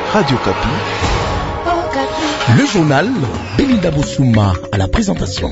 Radio Kapi. Le journal, Belinda Bossouma à la présentation.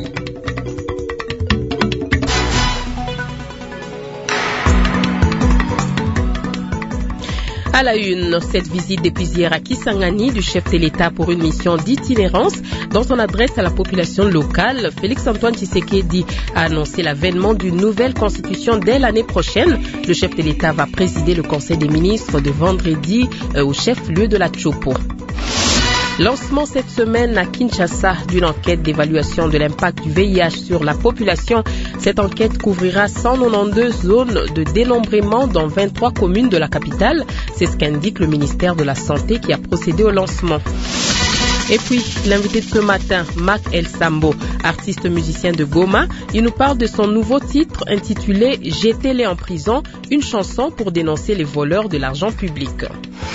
À la une, cette visite depuis hier à Kisangani du chef de l'État pour une mission d'itinérance. Dans son adresse à la population locale, Félix-Antoine Tshisekedi a annoncé l'avènement d'une nouvelle constitution dès l'année prochaine. Le chef de l'État va présider le Conseil des ministres de vendredi au chef-lieu de la Tchopo. Lancement cette semaine à Kinshasa d'une enquête d'évaluation de l'impact du VIH sur la population. Cette enquête couvrira 192 zones de dénombrement dans 23 communes de la capitale. C'est ce qu'indique le ministère de la Santé qui a procédé au lancement. Et puis, l'invité de ce matin, Marc El Sambo, artiste musicien de Goma, il nous parle de son nouveau titre intitulé « Jetez-les en prison », une chanson pour dénoncer les voleurs de l'argent public.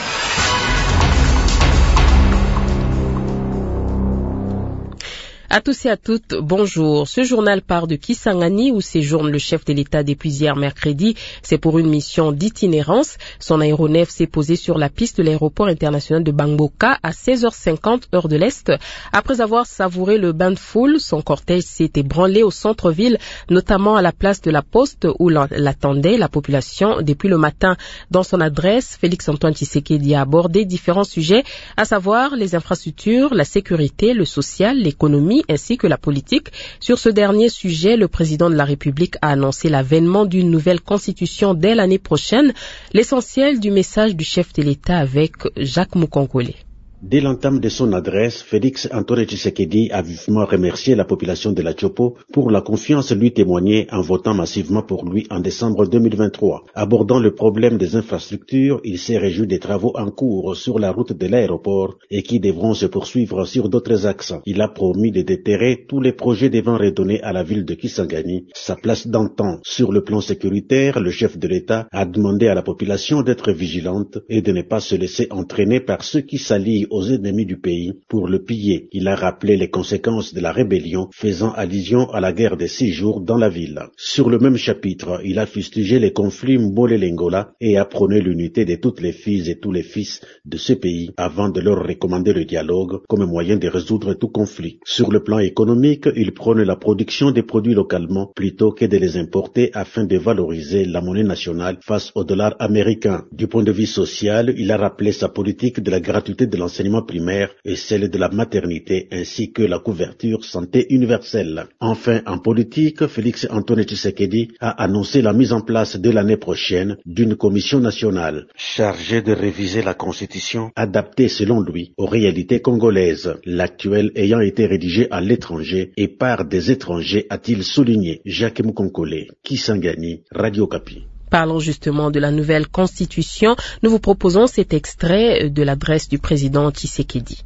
À tous et à toutes, bonjour. Ce journal part de Kisangani où séjourne le chef de l'État depuis hier mercredi. C'est pour une mission d'itinérance. Son aéronef s'est posé sur la piste de l'aéroport international de Bangboka à 16h50 heure de l'Est. Après avoir savouré le bain de foule, son cortège s'est ébranlé au centre-ville, notamment à la place de la Poste où l'attendait la population depuis le matin. Dans son adresse, Félix-Antoine Tshisekedi a abordé différents sujets, à savoir les infrastructures, la sécurité, le social, l'économie, ainsi que la politique. Sur ce dernier sujet, le président de la République a annoncé l'avènement d'une nouvelle constitution dès l'année prochaine. L'essentiel du message du chef de l'État avec Jacques Mukonkole. Dès l'entame de son adresse, Félix-Antoine Tshisekedi a vivement remercié la population de la Tchopo pour la confiance lui témoignée en votant massivement pour lui en décembre 2023. Abordant le problème des infrastructures, il s'est réjoui des travaux en cours sur la route de l'aéroport et qui devront se poursuivre sur d'autres axes. Il a promis de déterrer tous les projets devant redonner à la ville de Kisangani sa place d'antan. Sur le plan sécuritaire, le chef de l'État a demandé à la population d'être vigilante et de ne pas se laisser entraîner par ceux qui s'allient aux ennemis du pays pour le piller. Il a rappelé les conséquences de la rébellion, faisant allusion à la guerre des 6 jours dans la ville. Sur le même chapitre, il a fustigé les conflits Mbolé-Lengola et a prôné l'unité de toutes les filles et tous les fils de ce pays avant de leur recommander le dialogue comme moyen de résoudre tout conflit. Sur le plan économique, il prône la production des produits localement plutôt que de les importer afin de valoriser la monnaie nationale face au dollar américain. Du point de vue social, il a rappelé sa politique de la gratuité de l'enseignement primaire et celle de la maternité ainsi que la couverture santé universelle. Enfin, en politique, Félix-Antoine Tshisekedi a annoncé la mise en place de l'année prochaine d'une commission nationale chargée de réviser la constitution adaptée selon lui aux réalités congolaises, l'actuelle ayant été rédigée à l'étranger et par des étrangers, a-t-il souligné. Jacques Mukonkole, Kisangani, Radio Kapi. Parlons justement de la nouvelle constitution. Nous vous proposons cet extrait de l'adresse du président Tshisekedi.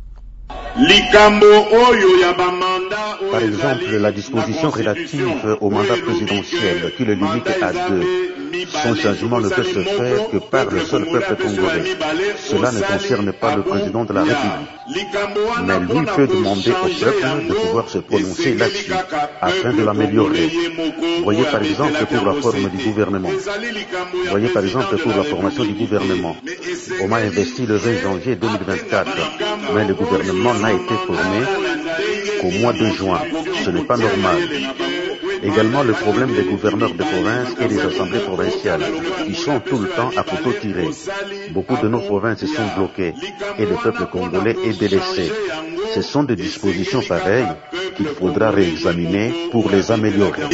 Par exemple, la disposition relative au mandat présidentiel qui le limite à 2. Son changement ne peut se faire que par le seul peuple congolais. Cela ne concerne pas le président de la République. Mais lui peut demander au peuple de pouvoir se prononcer là-dessus, afin de l'améliorer. Voyez par exemple pour la forme du gouvernement. Voyez par exemple pour la formation du gouvernement. On m'a investi le 20 janvier 2024, mais le gouvernement n'a été formé qu'au mois de juin. Ce n'est pas normal. Également le problème des gouverneurs de province et des assemblées provinciales, qui sont tout le temps à couteau tiré. Beaucoup de nos provinces sont bloquées et le peuple congolais est délaissé. Ce sont des dispositions pareilles qu'il faudra réexaminer pour les améliorer.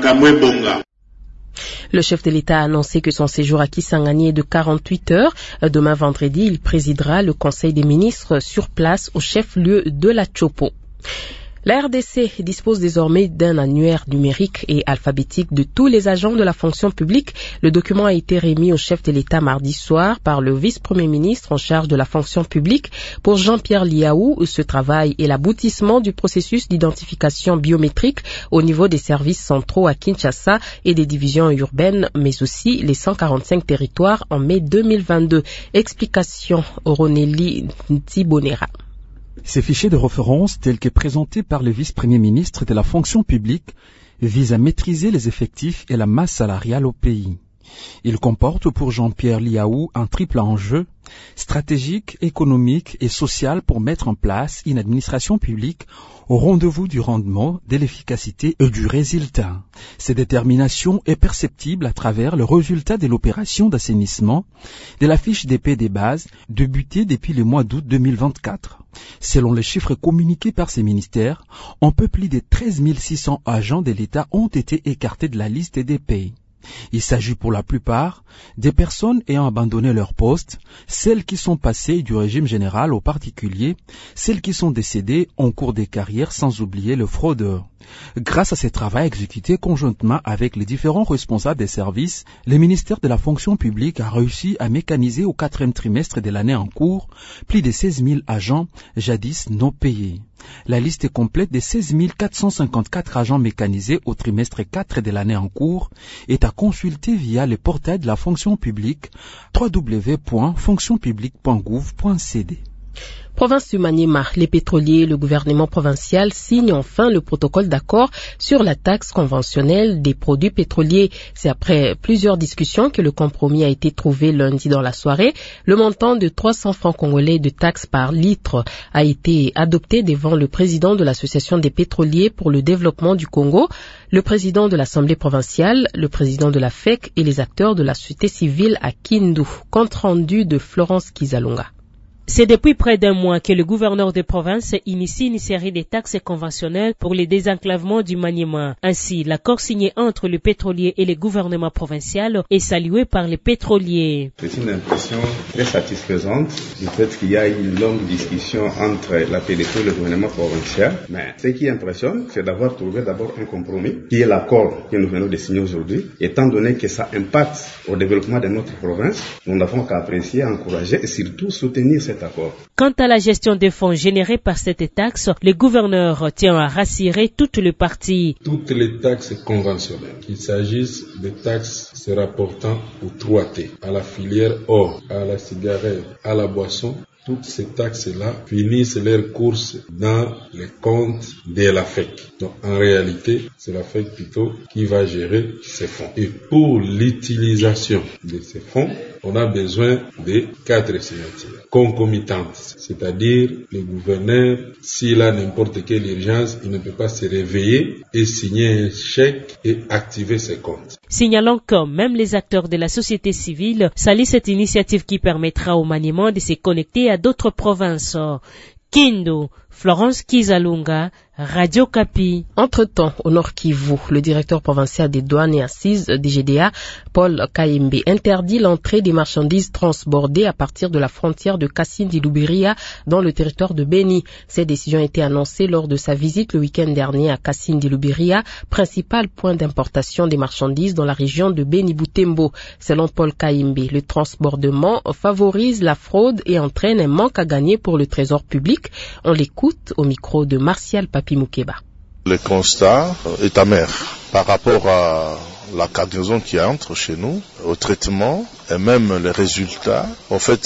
Le chef de l'État a annoncé que son séjour à Kisangani est de 48 heures. Demain vendredi, il présidera le Conseil des ministres sur place au chef-lieu de la Tchopo. La RDC dispose désormais d'un annuaire numérique et alphabétique de tous les agents de la fonction publique. Le document a été remis au chef de l'État mardi soir par le vice-premier ministre en charge de la fonction publique. Pour Jean-Pierre Liaou, ce travail est l'aboutissement du processus d'identification biométrique au niveau des services centraux à Kinshasa et des divisions urbaines, mais aussi les 145 territoires en mai 2022. Explication Ronelli Ntibonera. Ces fichiers de référence, tels que présentés par le vice-premier ministre de la fonction publique, visent à maîtriser les effectifs et la masse salariale au pays. Il comporte pour Jean-Pierre Liaou un triple enjeu stratégique, économique et social pour mettre en place une administration publique au rendez-vous du rendement, de l'efficacité et du résultat. Cette détermination est perceptible à travers le résultat de l'opération d'assainissement de la fiche des paix des bases débutée depuis le mois d'août 2024. Selon les chiffres communiqués par ces ministères, un peu plus de 13 600 agents de l'État ont été écartés de la liste des pays. Il s'agit pour la plupart des personnes ayant abandonné leur poste, celles qui sont passées du régime général au particulier, celles qui sont décédées en cours de carrière sans oublier le fraudeur. Grâce à ce travail exécuté conjointement avec les différents responsables des services, le ministère de la fonction publique a réussi à mécaniser au 4e trimestre de l'année en cours plus de 16 000 agents jadis non payés. La liste complète des 16 454 agents mécanisés au trimestre 4 de l'année en cours est à consulter via le portail de la fonction publique www.fonctionpublique.gouv.cd. Province du Maniema, les pétroliers et le gouvernement provincial signent enfin le protocole d'accord sur la taxe conventionnelle des produits pétroliers. C'est après plusieurs discussions que le compromis a été trouvé lundi dans la soirée. Le montant de 300 francs congolais de taxe par litre a été adopté devant le président de l'Association des pétroliers pour le développement du Congo, le président de l'Assemblée provinciale, le président de la FEC et les acteurs de la société civile à Kindu. Compte rendu de Florence Kizalunga. C'est depuis près d'un mois que le gouverneur de province initie une série de taxes conventionnelles pour le désenclavement du Maniema. Ainsi, l'accord signé entre le pétrolier et le gouvernement provincial est salué par les pétroliers. C'est une impression très satisfaisante du fait qu'il y a une longue discussion entre la PDC et le gouvernement provincial. Mais ce qui impressionne, c'est d'avoir trouvé d'abord un compromis, qui est l'accord que nous venons de signer aujourd'hui. Étant donné que ça impacte au développement de notre province, nous n'avons qu'à apprécier, encourager et surtout soutenir cet accord. Quant à la gestion des fonds générés par cette taxe, le gouverneur tient à rassurer toutes les parties. Toutes les taxes conventionnelles, qu'il s'agisse des taxes se rapportant aux 3T, à la filière or, à la cigarette, à la boisson, toutes ces taxes-là finissent leurs courses dans les comptes de la FEC. Donc, en réalité, c'est la FEC plutôt qui va gérer ces fonds. Et pour l'utilisation de ces fonds, on a besoin de 4 signatures concomitantes. C'est-à-dire, le gouverneur, s'il a n'importe quelle urgence, il ne peut pas se réveiller et signer un chèque et activer ses comptes. Signalons que même les acteurs de la société civile saluent cette initiative qui permettra au Maniema de se connecter à d'autres provinces. Kindu, Florence Kizalunga, Radio Kapi. Entre-temps, au Nord Kivu, le directeur provincial des douanes et assises DGDA, Paul Kayembe, interdit l'entrée des marchandises transbordées à partir de la frontière de Kasindi-Lubiria dans le territoire de Beni. Cette décision a été annoncée lors de sa visite le week-end dernier à Kasindi-Lubiria, principal point d'importation des marchandises dans la région de Beni-Butembo. Selon Paul Kayembe, le transbordement favorise la fraude et entraîne un manque à gagner pour le trésor public. On l'écoute au micro de Martial Papi Moukeba. Le constat est amer par rapport à la cargaison qui entre chez nous, au traitement et même les résultats. En fait,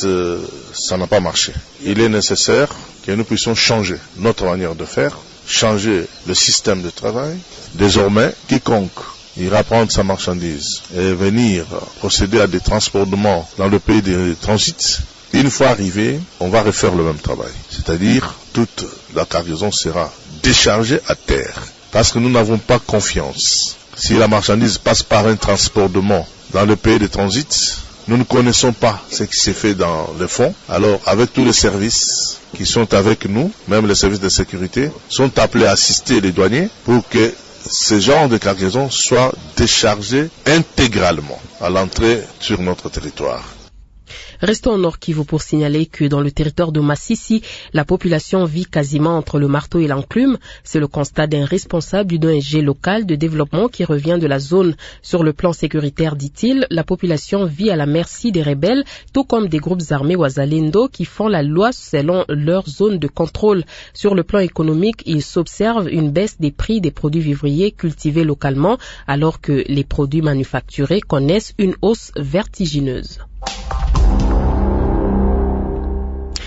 ça n'a pas marché. Il est nécessaire que nous puissions changer notre manière de faire, changer le système de travail. Désormais, quiconque ira prendre sa marchandise et venir procéder à des transportements dans le pays de transit, une fois arrivé, on va refaire le même travail. C'est-à-dire, toute la cargaison sera déchargée à terre. Parce que nous n'avons pas confiance. Si la marchandise passe par un transportement dans le pays de transit, nous ne connaissons pas ce qui s'est fait dans le fond. Alors, avec tous les services qui sont avec nous, même les services de sécurité, sont appelés à assister les douaniers pour que ce genre de cargaison soit déchargé intégralement à l'entrée sur notre territoire. Restons au Nord Kivu pour signaler que dans le territoire de Massissi, la population vit quasiment entre le marteau et l'enclume. C'est le constat d'un responsable d'une ONG locale de développement qui revient de la zone. Sur le plan sécuritaire, dit-il, la population vit à la merci des rebelles, tout comme des groupes armés Wazalendo qui font la loi selon leur zone de contrôle. Sur le plan économique, il s'observe une baisse des prix des produits vivriers cultivés localement, alors que les produits manufacturés connaissent une hausse vertigineuse.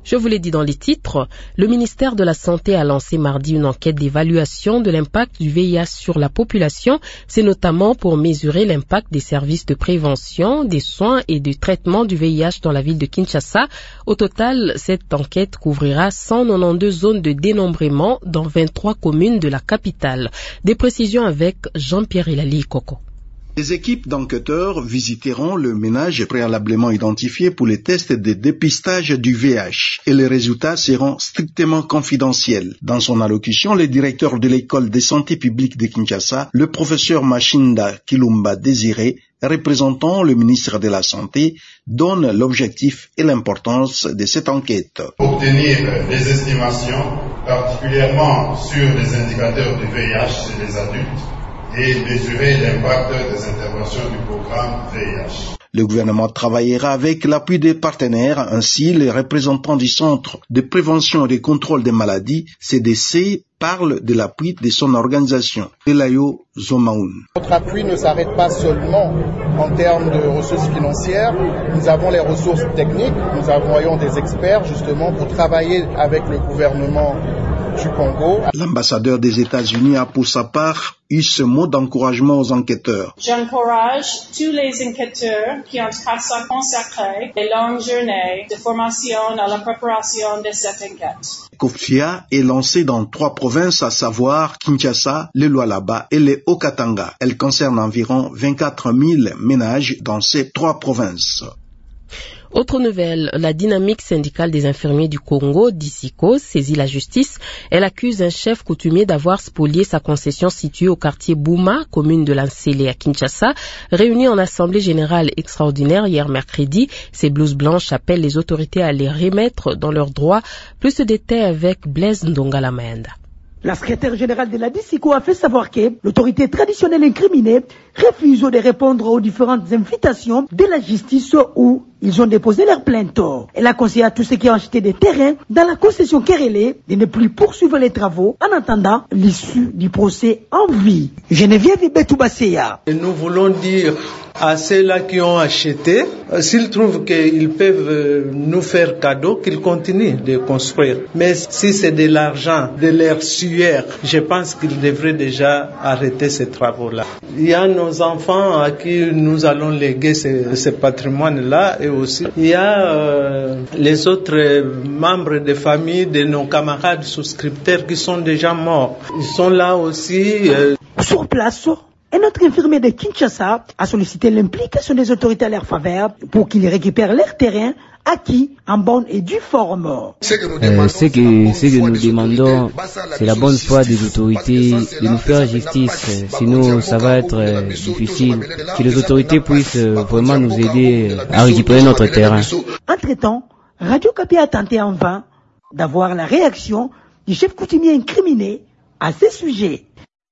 Je vous l'ai dit dans les titres, le ministère de la Santé a lancé mardi une enquête d'évaluation de l'impact du VIH sur la population. C'est notamment pour mesurer l'impact des services de prévention, des soins et du traitement du VIH dans la ville de Kinshasa. Au total, cette enquête couvrira 192 zones de dénombrement dans 23 communes de la capitale. Des précisions avec Jean-Pierre Elali Koko. Les équipes d'enquêteurs visiteront le ménage préalablement identifié pour les tests de dépistage du VIH et les résultats seront strictement confidentiels. Dans son allocution, le directeur de l'école de santé publique de Kinshasa, le professeur Machinda Kilumba Désiré, représentant le ministre de la Santé, donne l'objectif et l'importance de cette enquête. Obtenir des estimations, particulièrement sur les indicateurs du VIH chez les adultes, et mesurer l'impact des interventions du programme VIH. Le gouvernement travaillera avec l'appui des partenaires, ainsi les représentants du Centre de prévention et de contrôle des maladies, CDC, parlent de l'appui de son organisation, Elayo Zomaoun. Notre appui ne s'arrête pas seulement en termes de ressources financières, nous avons les ressources techniques, nous envoyons des experts justement pour travailler avec le gouvernement du Congo. L'ambassadeur des États-Unis a pour sa part eu ce mot d'encouragement aux enquêteurs. J'encourage tous les enquêteurs qui ont consacré de longues journées de formation à la préparation de cette enquête. Kofia est lancée dans 3 provinces, à savoir Kinshasa, le Lualaba et le Haut-Katanga. Elle concerne environ 24 000 ménages dans ces 3 provinces. Autre nouvelle, la dynamique syndicale des infirmiers du Congo, DICICO, saisit la justice. Elle accuse un chef coutumier d'avoir spolié sa concession située au quartier Bouma, commune de Lansele à Kinshasa. Réunis en assemblée générale extraordinaire hier mercredi, ces blouses blanches appellent les autorités à les remettre dans leurs droits. Plus de détails avec Blaise Ndongalamenda. La secrétaire générale de la DICICO a fait savoir que l'autorité traditionnelle incriminée refuse de répondre aux différentes invitations de la justice où ils ont déposé leur plainte. Elle a conseillé à tous ceux qui ont acheté des terrains dans la concession Kérélé de ne plus poursuivre les travaux en attendant l'issue du procès en vie. Geneviève Betoubaseya. Nous voulons dire à ceux-là qui ont acheté, s'ils trouvent qu'ils peuvent nous faire cadeau, qu'ils continuent de construire. Mais si c'est de l'argent, de leur sueur, je pense qu'ils devraient déjà arrêter ces travaux-là. Il y a nos enfants à qui nous allons léguer ce patrimoine-là et aussi il y a les autres membres de famille de nos camarades souscripteurs qui sont déjà morts. Ils sont là aussi. Sur place, un autre infirmier de Kinshasa a sollicité l'implication des autorités à leur faveur pour qu'ils récupèrent leur terrain acquis en bonne et due forme. Ce que nous demandons, c'est la bonne foi des autorités de nous faire justice. Sinon, ça va être difficile. Que les autorités puissent vraiment nous aider à récupérer notre terrain. Entre-temps, Radio Kapi a tenté en vain d'avoir la réaction du chef coutumier incriminé à ce sujet.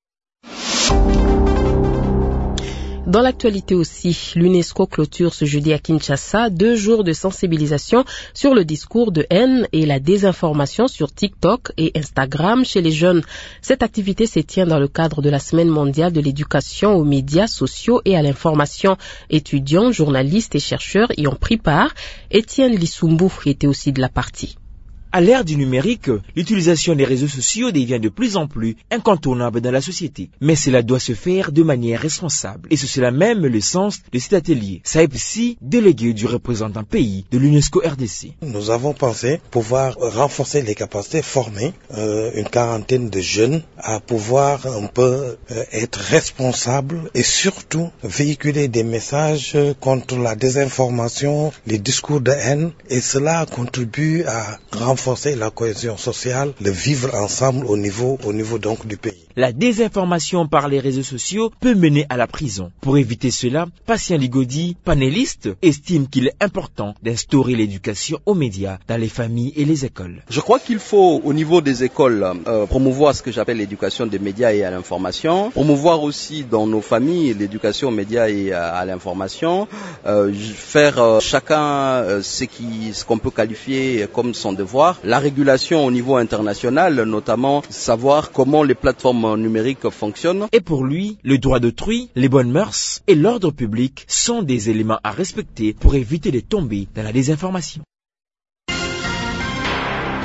Dans l'actualité aussi, l'UNESCO clôture ce jeudi à Kinshasa 2 jours de sensibilisation sur le discours de haine et la désinformation sur TikTok et Instagram chez les jeunes. Cette activité se tient dans le cadre de la Semaine mondiale de l'éducation aux médias sociaux et à l'information. Étudiants, journalistes et chercheurs y ont pris part. Étienne Lissumbu était aussi de la partie. À l'ère du numérique, l'utilisation des réseaux sociaux devient de plus en plus incontournable dans la société. Mais cela doit se faire de manière responsable. Et c'est cela même le sens de cet atelier. Saïb Si, délégué du représentant pays de l'UNESCO RDC. Nous avons pensé pouvoir renforcer les capacités, former une quarantaine de jeunes à pouvoir un peu être responsables et surtout véhiculer des messages contre la désinformation, les discours de haine. Et cela contribue à renforcer la cohésion sociale, le vivre ensemble au niveau donc du pays. La désinformation par les réseaux sociaux peut mener à la prison. Pour éviter cela, Patient Ligodi, panéliste, estime qu'il est important d'instaurer l'éducation aux médias dans les familles et les écoles. Je crois qu'il faut, au niveau des écoles, promouvoir ce que j'appelle l'éducation des médias et à l'information, promouvoir aussi dans nos familles l'éducation aux médias et à l'information, faire chacun ce qu'on peut qualifier comme son devoir. La régulation au niveau international, notamment savoir comment les plateformes numériques fonctionnent. Et pour lui, le droit d'autrui, les bonnes mœurs et l'ordre public sont des éléments à respecter pour éviter de tomber dans la désinformation.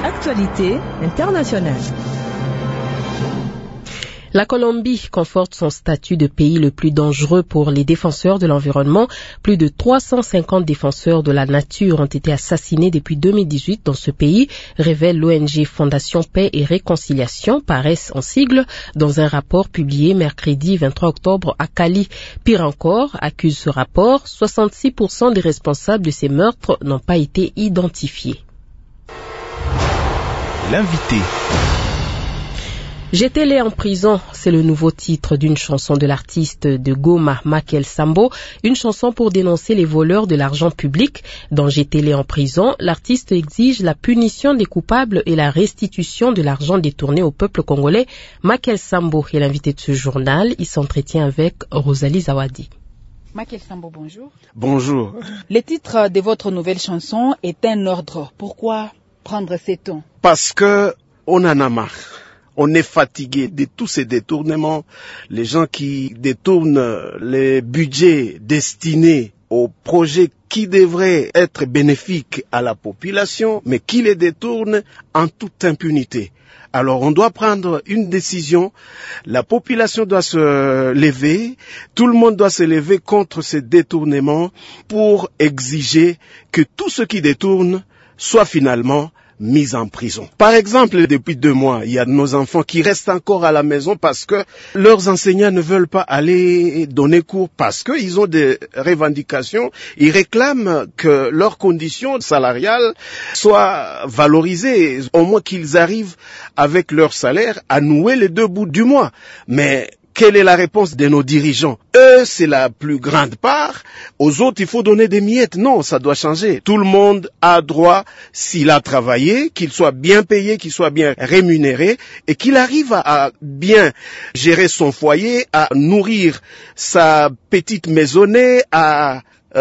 Actualité internationale. La Colombie conforte son statut de pays le plus dangereux pour les défenseurs de l'environnement. Plus de 350 défenseurs de la nature ont été assassinés depuis 2018 dans ce pays, révèle l'ONG Fondation Paix et Réconciliation, PARES en sigle, dans un rapport publié mercredi 23 octobre à Cali. Pire encore, accuse ce rapport, 66% des responsables de ces meurtres n'ont pas été identifiés. L'invité. Jetez-les en prison, c'est le nouveau titre d'une chanson de l'artiste de Goma, Makel Sambo, une chanson pour dénoncer les voleurs de l'argent public. Dans Jetez-les en prison, l'artiste exige la punition des coupables et la restitution de l'argent détourné au peuple congolais. Makel Sambo est l'invité de ce journal, il s'entretient avec Rosalie Zawadi. Makel Sambo, bonjour. Bonjour. Le titre de votre nouvelle chanson est un ordre. Pourquoi prendre ces tons? Parce que on en a marre. On est fatigué de tous ces détournements, les gens qui détournent les budgets destinés aux projets qui devraient être bénéfiques à la population, mais qui les détournent en toute impunité. Alors on doit prendre une décision, la population doit se lever, tout le monde doit se lever contre ces détournements pour exiger que tous ceux qui détournent soient finalement mis en prison. Par exemple, depuis 2 mois, il y a nos enfants qui restent encore à la maison parce que leurs enseignants ne veulent pas aller donner cours parce qu'ils ont des revendications. Ils réclament que leurs conditions salariales soient valorisées, au moins qu'ils arrivent avec leur salaire à nouer les 2 bouts du mois. Mais quelle est la réponse de nos dirigeants? Eux, c'est la plus grande part. Aux autres, il faut donner des miettes. Non, ça doit changer. Tout le monde a droit, s'il a travaillé, qu'il soit bien payé, qu'il soit bien rémunéré et qu'il arrive à bien gérer son foyer, à nourrir sa petite maisonnée, à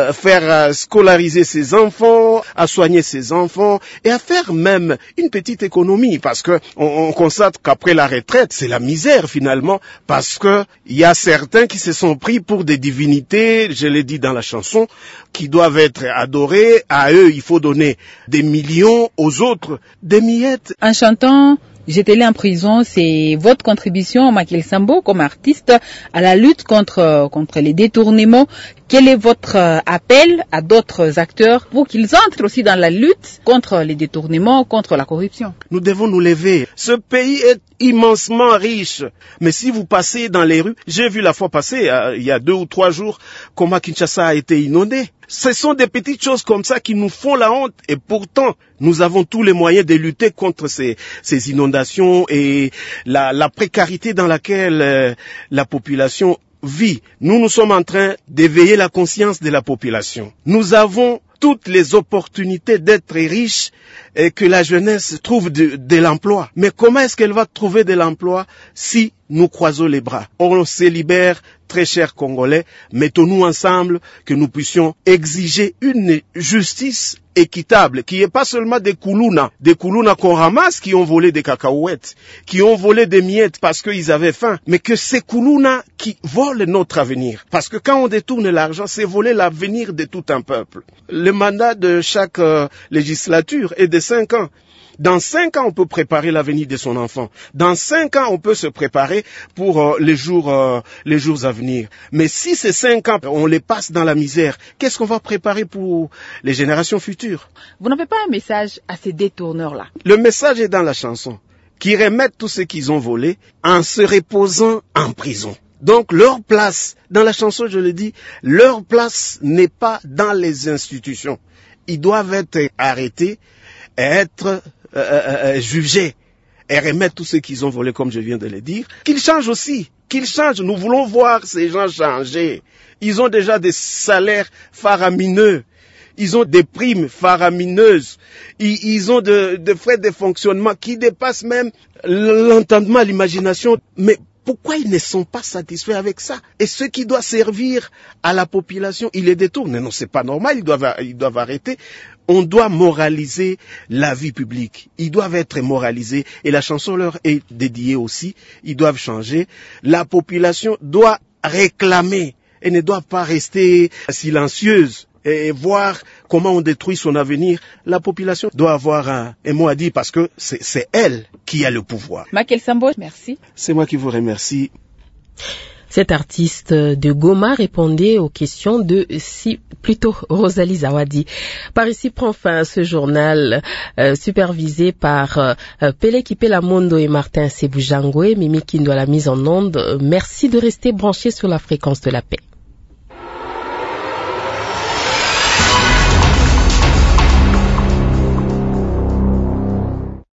faire scolariser ses enfants, à soigner ses enfants et à faire même une petite économie parce que on constate qu'après la retraite, c'est la misère finalement parce que il y a certains qui se sont pris pour des divinités, je l'ai dit dans la chanson, qui doivent être adorés. À eux, il faut donner des millions, aux autres des miettes. En chantant Jetez-les en prison, c'est votre contribution, Makel Sambo, comme artiste, à la lutte contre les détournements. Quel est votre appel à d'autres acteurs pour qu'ils entrent aussi dans la lutte contre les détournements, contre la corruption? Nous devons nous lever. Ce pays est immensement riche. Mais si vous passez dans les rues, j'ai vu la fois passée, il y a 2 ou 3 jours, comment Kinshasa a été inondé. Ce sont des petites choses comme ça qui nous font la honte. Et pourtant, nous avons tous les moyens de lutter contre ces inondations et la précarité dans laquelle la population vit. Nous sommes en train d'éveiller la conscience de la population. Nous avons toutes les opportunités d'être riches et que la jeunesse trouve de l'emploi. Mais comment est-ce qu'elle va trouver de l'emploi si nous croisons les bras? On se libère, très chers Congolais, mettons-nous ensemble que nous puissions exiger une justice équitable, qui n'est pas seulement des koulouna qu'on ramasse, qui ont volé des cacahuètes, qui ont volé des miettes parce qu'ils avaient faim, mais que ces koulouna qui volent notre avenir. Parce que quand on détourne l'argent, c'est voler l'avenir de tout un peuple. Le mandat de chaque législature est de 5 ans. Dans 5 ans, on peut préparer l'avenir de son enfant. Dans 5 ans, on peut se préparer pour les jours à venir. Mais si ces 5 ans, on les passe dans la misère, qu'est-ce qu'on va préparer pour les générations futures? Vous n'avez pas un message à ces détourneurs-là? Le message est dans la chanson, qui remettent tout ce qu'ils ont volé en se reposant en prison. Donc leur place, dans la chanson je le dis, leur place n'est pas dans les institutions. Ils doivent être arrêtés et être jugés et remettre tout ce qu'ils ont volé, comme je viens de le dire. Qu'ils changent aussi, qu'ils changent. Nous voulons voir ces gens changer. Ils ont déjà des salaires faramineux. Ils ont des primes faramineuses. Ils ont des frais de fonctionnement qui dépassent même l'entendement, l'imagination. Mais pourquoi ils ne sont pas satisfaits avec ça? Et ce qui doit servir à la population, ils les détournent. Non, c'est pas normal, ils doivent arrêter. On doit moraliser la vie publique. Ils doivent être moralisés. Et la chanson leur est dédiée aussi. Ils doivent changer. La population doit réclamer et ne doit pas rester silencieuse. et voir comment on détruit son avenir, la population doit avoir un mot à dire parce que c'est elle qui a le pouvoir. Michael Sambo, merci. C'est moi qui vous remercie. Cet artiste de Goma répondait aux questions de Rosalie Zawadi. Par ici prend fin ce journal supervisé par Pele Kipela Mondo et Martin Sebujangwe, Mimi Kindo à la mise en onde. Merci de rester branchés sur la fréquence de la paix.